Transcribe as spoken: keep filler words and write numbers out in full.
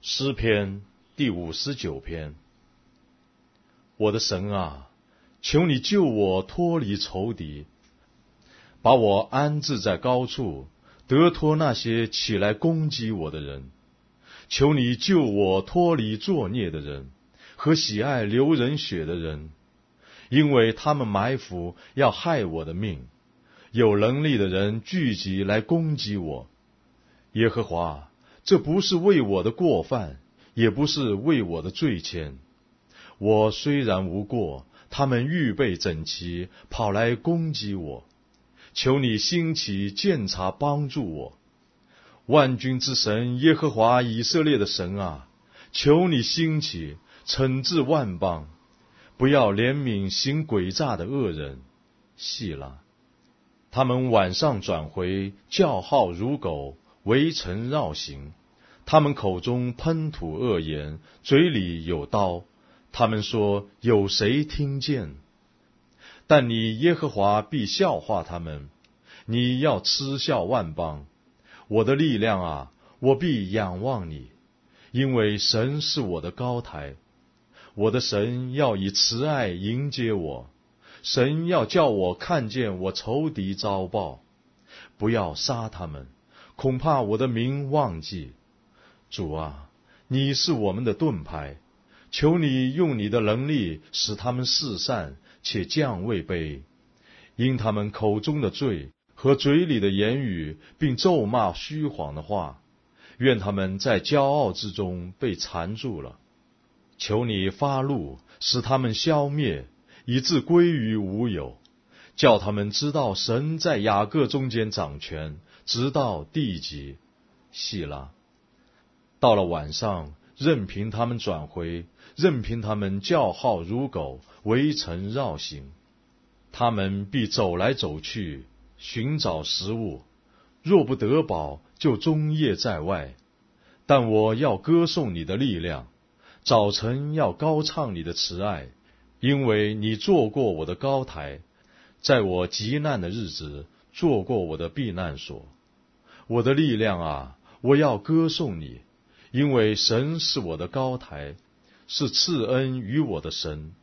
诗篇第五十九篇。我的神啊，求你救我脱离仇敌，把我安置在高处，得脱那些起来攻击我的人。求你救我脱离作孽的人和喜爱流人血的人，因为他们埋伏要害我的命，有能力的人聚集来攻击我。耶和华，这不是为我的过犯，也不是为我的罪愆。我虽然无过，他们预备整齐，跑来攻击我。求你兴起鉴察，帮助我。万军之神耶和华以色列的神啊，求你兴起，惩治万邦，不要怜悯行诡诈的恶人。细拉，他们晚上转回，叫号如狗，围城绕行。他们口中喷吐恶言，嘴里有刀。他们说，有谁听见？但你耶和华必笑话他们，你要嗤笑万邦。我的力量啊，我必仰望你，因为神是我的高台。我的神要以慈爱迎接我，神要叫我看见我仇敌遭报。不要杀他们，恐怕我的名忘记。主啊，你是我们的盾牌，求你用你的能力使他们四散，且降位卑，因他们口中的罪和嘴里的言语，并咒骂虚谎的话，愿他们在骄傲之中被缠住了。求你发怒，使他们消灭，以致归于无有，叫他们知道神在雅各中间掌权，直到地极。细拉。到了晚上，任凭他们转回，任凭他们叫号如狗，围城绕行。他们必走来走去，寻找食物，若不得饱，就终夜在外。但我要歌颂你的力量，早晨要高唱你的慈爱，因为你做过我的高台，在我急难的日子做过我的避难所。我的力量啊，我要歌颂你，因为神是我的高台，是赐恩于我的神。